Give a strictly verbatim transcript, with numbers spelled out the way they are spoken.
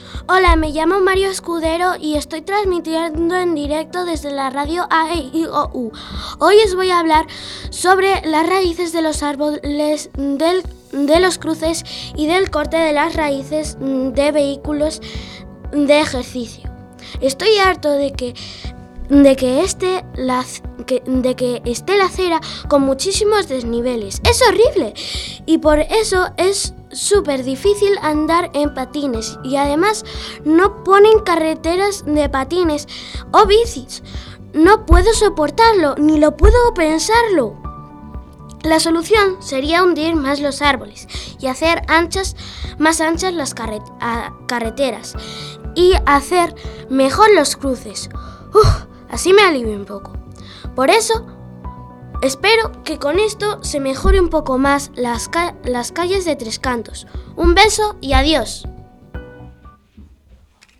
Hola, me llamo Mario Escudero y estoy transmitiendo en directo desde la radio A E I O U. Hoy os voy a hablar sobre las raíces de los árboles, del, de los cruces y del corte de las raíces de vehículos de ejercicio. Estoy harto de que de que, esté la, que, de que esté la acera con muchísimos desniveles. ¡Es horrible! Y por eso es súper difícil andar en patines y además no ponen carreteras de patines o bicis. No puedo soportarlo, ni lo puedo pensarlo. La solución sería hundir más los árboles y hacer anchas, más anchas las carret- a, carreteras y hacer mejor los cruces. Uf, así me alivio un poco. Por eso, espero que con esto se mejore un poco más las, ca- las calles de Tres Cantos. Un beso y adiós.